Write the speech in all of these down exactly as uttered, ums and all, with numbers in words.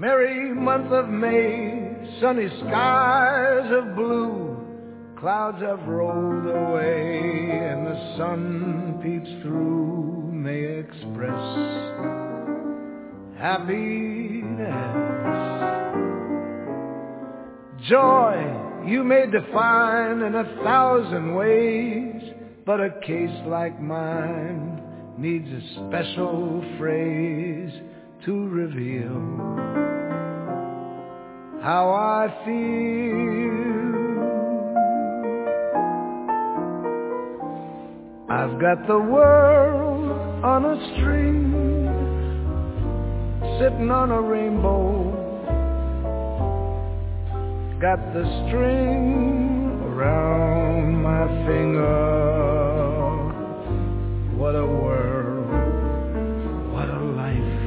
Merry month of May, sunny skies of blue, clouds have rolled away and the sun peeps through, may express happiness. Joy you may define in a thousand ways, but a case like mine needs a special phrase to reveal how I feel. I've got the world on a string, sitting on a rainbow. Got the string around my finger. What a world, what a life.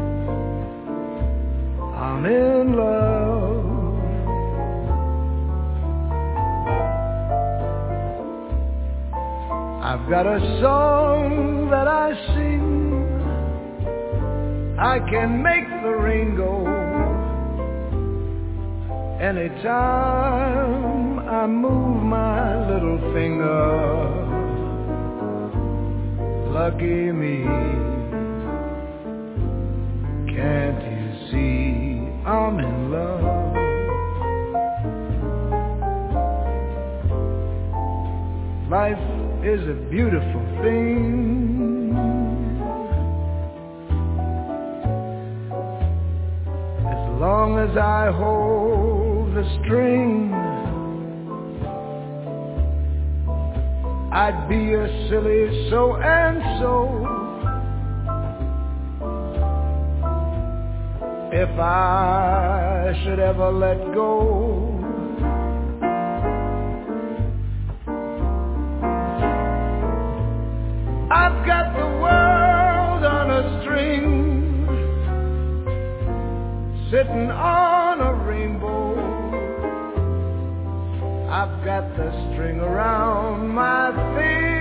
I'm in love. I've got a song that I sing. I can make the rain go anytime I move my little finger. Lucky me, can't you see I'm in love? Life is a beautiful thing. As long as I hold the string, I'd be a silly so and so if I should ever let go. I've got the world on a string, sitting on a rainbow. I've got the string around my finger.